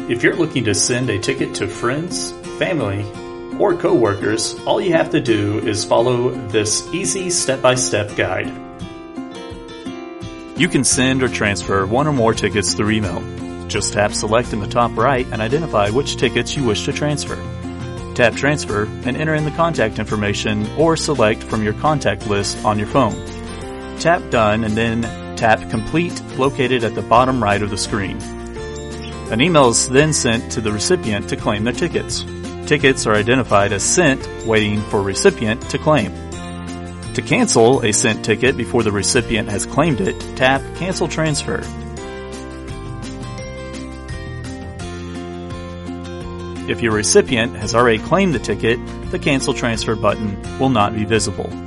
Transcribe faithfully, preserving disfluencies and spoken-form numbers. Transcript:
If you're looking to send a ticket to friends, family, or coworkers, all you have to do is follow this easy step-by-step guide. You can send or transfer one or more tickets through email. Just tap Select in the top right and identify which tickets you wish to transfer. Tap Transfer and enter in the contact information or select from your contact list on your phone. Tap Done and then tap Complete located at the bottom right of the screen. An email is then sent to the recipient to claim their tickets. Tickets are identified as sent, waiting for recipient to claim. To cancel a sent ticket before the recipient has claimed it, tap Cancel Transfer. If your recipient has already claimed the ticket, the Cancel Transfer button will not be visible.